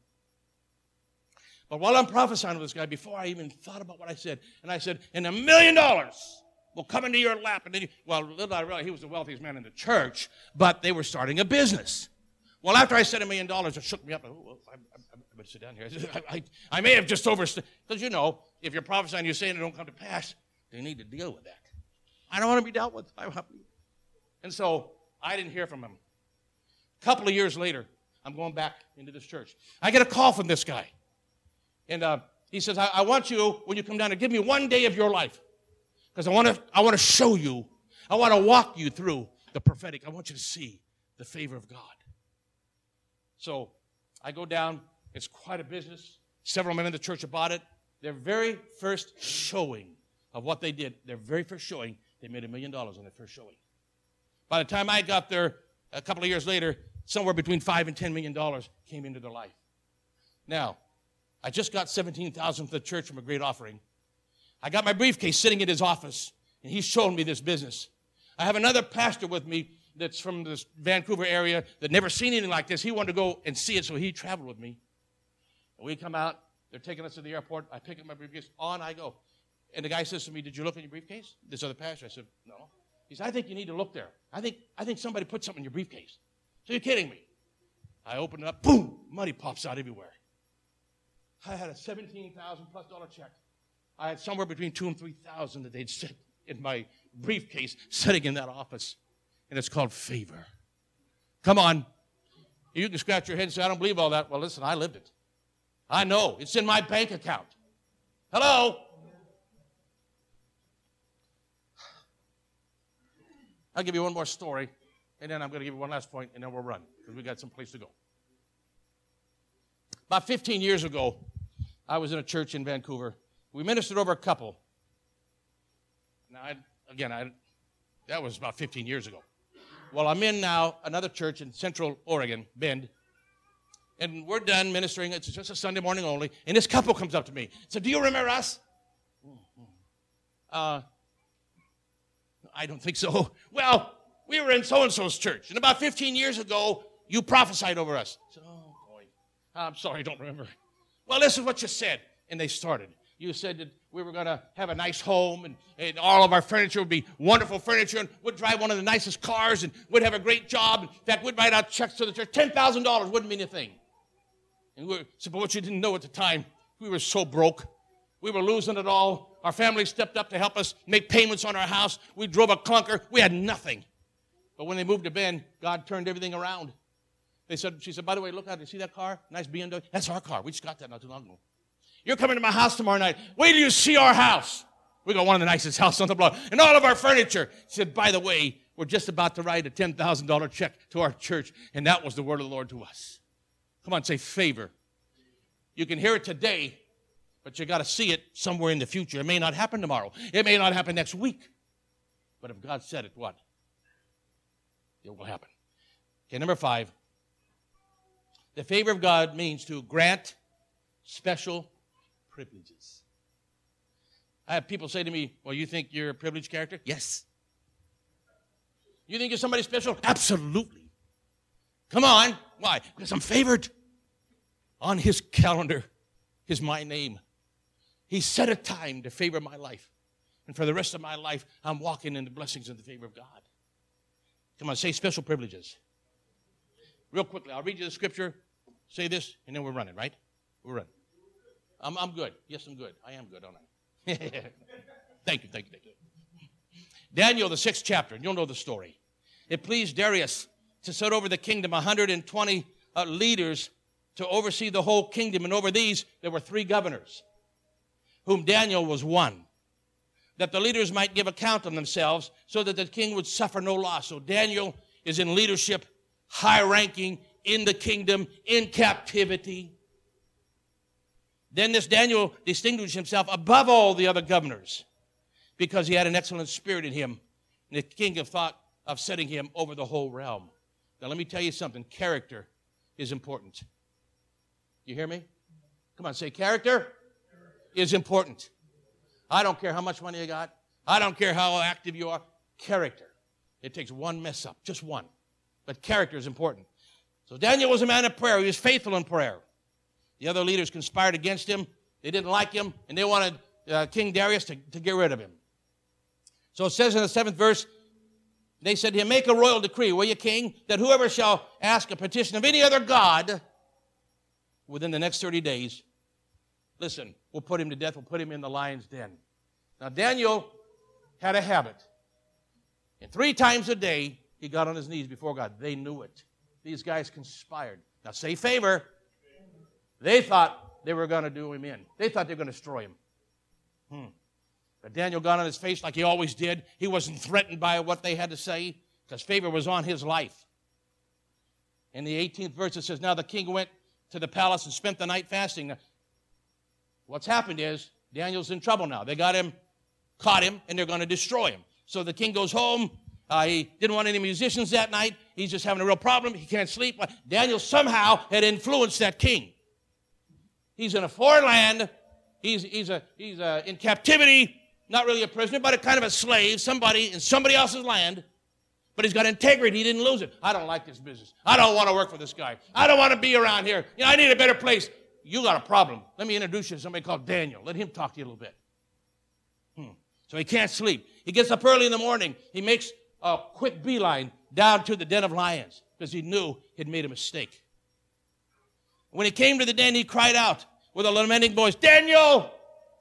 But while I'm prophesying to this guy, before I even thought about what I said, and I said, and a million dollars will come into your lap. And then you, well, little did I realize he was the wealthiest man in the church, but they were starting a business. Well, after I said a million dollars, it shook me up. Oh, I, I, I better sit down here. I, I, I may have just overstood. Because, you know, if you're prophesying, you're saying it don't come to pass, they need to deal with that. I don't want to be dealt with. I, and so I didn't hear from him. A couple of years later, I'm going back into this church. I get a call from this guy. And uh, he says, I, I want you, when you come down, to give me one day of your life. Because I want to I want to show you, I want to walk you through the prophetic. I want you to see the favor of God. So I go down. It's quite a business. Several men in the church have bought it. Their very first showing of what they did, their very first showing, they made a million dollars on their first showing. By the time I got there, a couple of years later, somewhere between five and ten million dollars came into their life. Now, I just got seventeen thousand dollars for the church from a great offering. I got my briefcase sitting in his office, and he's showing me this business. I have another pastor with me that's from this Vancouver area that never seen anything like this. He wanted to go and see it, so he traveled with me. And we come out. They're taking us to the airport. I pick up my briefcase. On I go. And the guy says to me, did you look in your briefcase? This other pastor. I said, no. He said, I think you need to look there. I think, I think somebody put something in your briefcase. So you're kidding me. I open it up. Boom! Money pops out everywhere. I had a seventeen thousand plus dollar check. I had somewhere between two and three thousand that they'd set in my briefcase, sitting in that office, and it's called favor. Come on, you can scratch your head and say, "I don't believe all that." Well, listen, I lived it. I know it's in my bank account. Hello. I'll give you one more story, and then I'm going to give you one last point, and then we'll run because we got some place to go. About fifteen years ago, I was in a church in Vancouver. We ministered over a couple. Now, I, again, I, that was about fifteen years ago. Well, I'm in now another church in Central Oregon, Bend, and we're done ministering. It's just a Sunday morning only, and this couple comes up to me. So, do you remember us? Uh, I don't think so. Well, we were in so-and-so's church, and about fifteen years ago, you prophesied over us. I said, oh, boy. I'm sorry, I don't remember. Well, this is what you said. And they started. You said that we were going to have a nice home, and, and all of our furniture would be wonderful furniture, and we'd drive one of the nicest cars, and we'd have a great job. In fact, we'd write out checks to the church. ten thousand dollars wouldn't mean a thing. And we were, so, but what you didn't know at the time, we were so broke. We were losing it all. Our family stepped up to help us make payments on our house. We drove a clunker. We had nothing. But when they moved to Bend, God turned everything around. They said, she said, by the way, look out, you see that car? Nice B M W. That's our car. We just got that not too long ago. You're coming to my house tomorrow night. Wait till you see our house. We got one of the nicest houses on the block. And all of our furniture. She said, by the way, we're just about to write a ten thousand dollars check to our church. And that was the word of the Lord to us. Come on, say favor. You can hear it today, but you got to see it somewhere in the future. It may not happen tomorrow. It may not happen next week. But if God said it, what? It will happen. Okay, number five. The favor of God means to grant special privileges. I have people say to me, well, you think you're a privileged character? Yes. You think you're somebody special? Absolutely. Come on. Why? Because I'm favored. On his calendar is my name. He set a time to favor my life. And for the rest of my life, I'm walking in the blessings and the favor of God. Come on, say special privileges. Real quickly, I'll read you the scripture, say this, and then we're running, right? We're running. I'm, I'm good. Yes, I'm good. I am good, aren't I? Thank you, thank you, thank you. Daniel, the sixth chapter, and you'll know the story. It pleased Darius to set over the kingdom one hundred twenty uh, leaders to oversee the whole kingdom, and over these there were three governors whom Daniel was one, that the leaders might give account of themselves, so that the king would suffer no loss. So Daniel is in leadership, high ranking, in the kingdom, in captivity. Then this Daniel distinguished himself above all the other governors because he had an excellent spirit in him. And the king have thought of setting him over the whole realm. Now let me tell you something. Character is important. You hear me? Come on, say character is important. I don't care how much money you got. I don't care how active you are. Character. It takes one mess up, just one. But character is important. So Daniel was a man of prayer. He was faithful in prayer. The other leaders conspired against him. They didn't like him, and they wanted uh, King Darius to, to get rid of him. So it says in the seventh verse, they said to him, make a royal decree, will you, king, that whoever shall ask a petition of any other god within the next thirty days, listen, we'll put him to death. We'll put him in the lion's den. Now, Daniel had a habit. And three times a day, he got on his knees before God. They knew it. These guys conspired. Now, say favor. They thought they were going to do him in. They thought they were going to destroy him. Hmm. But Daniel got on his face like he always did. He wasn't threatened by what they had to say because favor was on his life. In the eighteenth verse, it says, now the king went to the palace and spent the night fasting. Now, what's happened is Daniel's in trouble now. They got him, caught him, and they're going to destroy him. So the king goes home. Uh, he didn't want any musicians that night. He's just having a real problem. He can't sleep. Daniel somehow had influenced that king. He's in a foreign land. He's, he's, a, he's a, in captivity, not really a prisoner, but a kind of a slave, somebody in somebody else's land. But he's got integrity. He didn't lose it. I don't like this business. I don't want to work for this guy. I don't want to be around here. You know, I need a better place. You got a problem. Let me introduce you to somebody called Daniel. Let him talk to you a little bit. Hmm. So he can't sleep. He gets up early in the morning. He makes a quick beeline down to the den of lions because he knew he'd made a mistake. When he came to the den, he cried out with a lamenting voice, Daniel!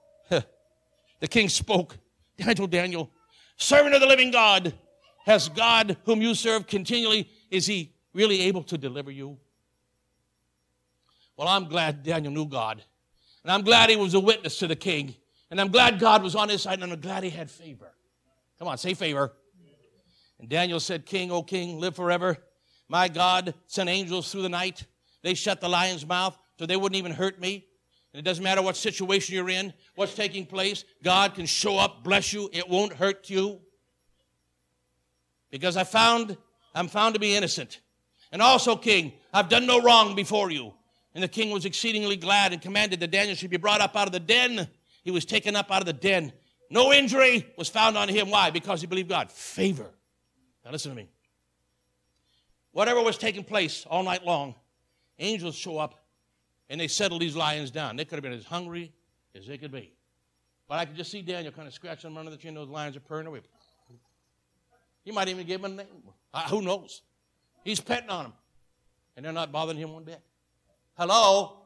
The king spoke. Daniel, Daniel, servant of the living God, has God whom you serve continually, is he really able to deliver you? Well, I'm glad Daniel knew God. And I'm glad he was a witness to the king. And I'm glad God was on his side. And I'm glad he had favor. Come on, say favor. And Daniel said, King, O king, live forever. My God sent angels through the night. They shut the lion's mouth so they wouldn't even hurt me. And it doesn't matter what situation you're in, what's taking place. God can show up, bless you. It won't hurt you. Because I found, I'm found to be innocent. And also, king, I've done no wrong before you. And the king was exceedingly glad and commanded that Daniel should be brought up out of the den. He was taken up out of the den. No injury was found on him. Why? Because he believed God. Favor. Now listen to me. Whatever was taking place all night long, angels show up and they settle these lions down. They could have been as hungry as they could be. But I could just see Daniel kind of scratching them under the chin. Those lions are purring away. He might even give them a name. Uh, who knows? He's petting on them. And they're not bothering him one bit. Hello?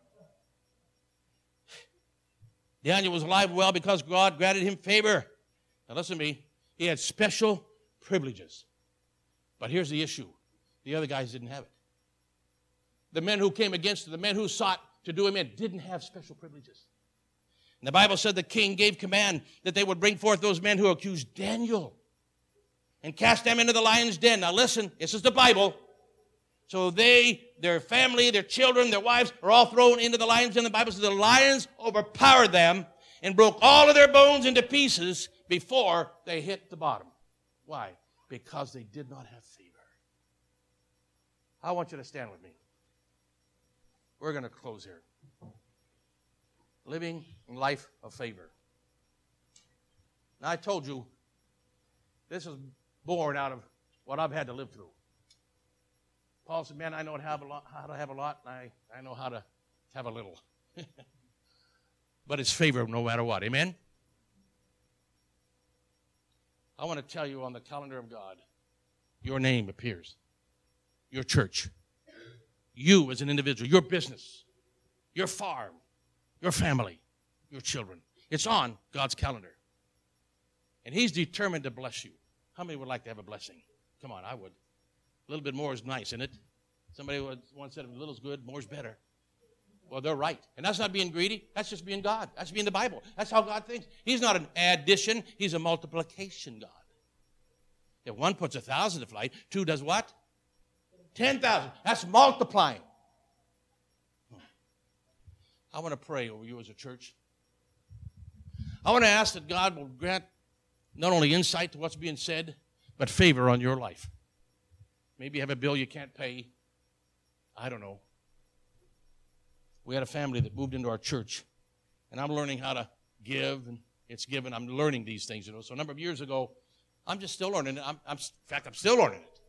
Daniel was alive well because God granted him favor. Now listen to me. He had special privileges. But here's the issue. The other guys didn't have it. The men who came against him, the men who sought to do him in, didn't have special privileges. And the Bible said the king gave command that they would bring forth those men who accused Daniel and cast them into the lion's den. Now listen, this is the Bible. So they, their family, their children, their wives are all thrown into the lion's den. The Bible says the lions overpowered them and broke all of their bones into pieces before they hit the bottom. Why? Because they did not have favor. I want you to stand with me. We're going to close here. Living a life of favor. Now, I told you, this is born out of what I've had to live through. Paul said, man, I know how to have a lot, how to have a lot and I, I know how to have a little. But it's favor no matter what. Amen? I want to tell you on the calendar of God, your name appears. Your church. You as an individual. Your business. Your farm. Your family. Your children. It's on God's calendar. And he's determined to bless you. How many would like to have a blessing? Come on, I would. A little bit more is nice, isn't it? Somebody once said, a little's good, more's better. Well, they're right. And that's not being greedy. That's just being God. That's being the Bible. That's how God thinks. He's not an addition. He's a multiplication God. If one puts a thousand to flight, two does what? Ten thousand. That's multiplying. I want to pray over you as a church. I want to ask that God will grant not only insight to what's being said, but favor on your life. Maybe you have a bill you can't pay. I don't know. We had a family that moved into our church, and I'm learning how to give, and it's given. I'm learning these things, you know. So a number of years ago, I'm just still learning it. I'm, I'm, in fact, I'm still learning it.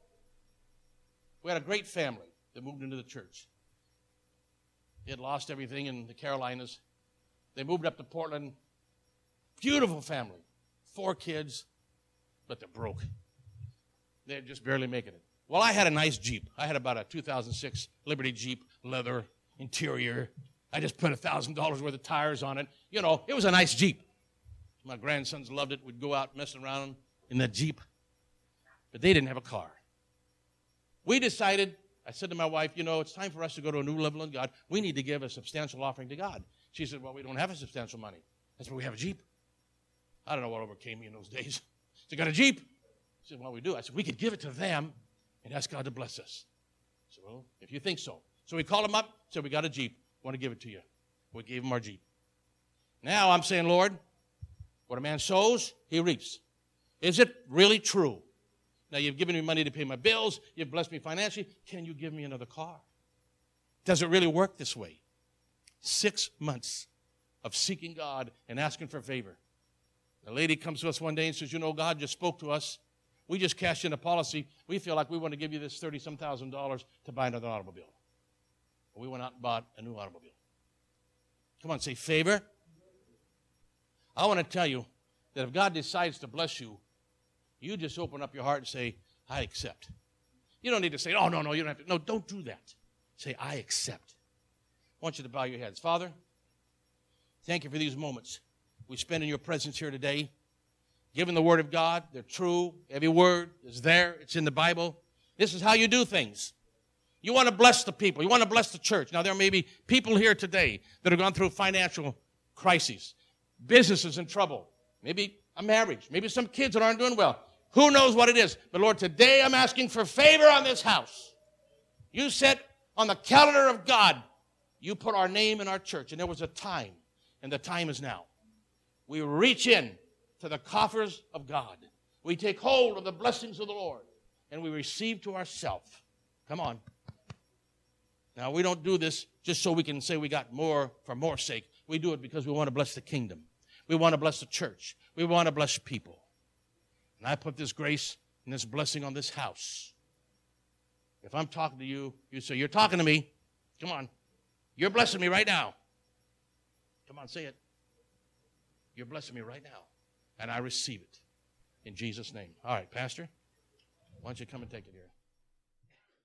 We had a great family that moved into the church. They had lost everything in the Carolinas. They moved up to Portland. Beautiful family. Four kids, but they're broke. They're just barely making it. Well, I had a nice Jeep. I had about a two thousand six Liberty Jeep, leather, interior. I just put one thousand dollars worth of tires on it. You know, it was a nice Jeep. My grandsons loved it. We'd go out messing around in the Jeep. But they didn't have a car. We decided, I said to my wife, you know, it's time for us to go to a new level in God. We need to give a substantial offering to God. She said, well, we don't have a substantial money. I said, well, we have a Jeep. I don't know what overcame me in those days. She got a Jeep. She said, well, we do. I said, we could give it to them and ask God to bless us. I said, well, if you think so. So we called him up, said, we got a Jeep. Want to give it to you. We gave him our Jeep. Now I'm saying, Lord, what a man sows, he reaps. Is it really true? Now you've given me money to pay my bills. You've blessed me financially. Can you give me another car? Does it really work this way? Six months of seeking God and asking for favor. A lady comes to us one day and says, you know, God just spoke to us. We just cashed in a policy. We feel like we want to give you this thirty-some thousand dollars to buy another automobile. We went out and bought a new automobile. Come on, say favor. I want to tell you that if God decides to bless you, you just open up your heart and say, I accept. You don't need to say, oh, no, no, you don't have to. No, don't do that. Say, I accept. I want you to bow your heads. Father, thank you for these moments we spend in your presence here today. Given the Word of God, they're true. Every word is there. It's in the Bible. This is how you do things. You want to bless the people. You want to bless the church. Now, there may be people here today that have gone through financial crises, businesses in trouble, maybe a marriage, maybe some kids that aren't doing well. Who knows what it is? But, Lord, today I'm asking for favor on this house. You said on the calendar of God, you put our name in our church, and there was a time, and the time is now. We reach in to the coffers of God. We take hold of the blessings of the Lord, and we receive to ourselves. Come on. Now, we don't do this just so we can say we got more for more sake. We do it because we want to bless the kingdom. We want to bless the church. We want to bless people. And I put this grace and this blessing on this house. If I'm talking to you, you say, you're talking to me. Come on. You're blessing me right now. Come on, say it. You're blessing me right now. And I receive it in Jesus' name. All right, Pastor, why don't you come and take it here?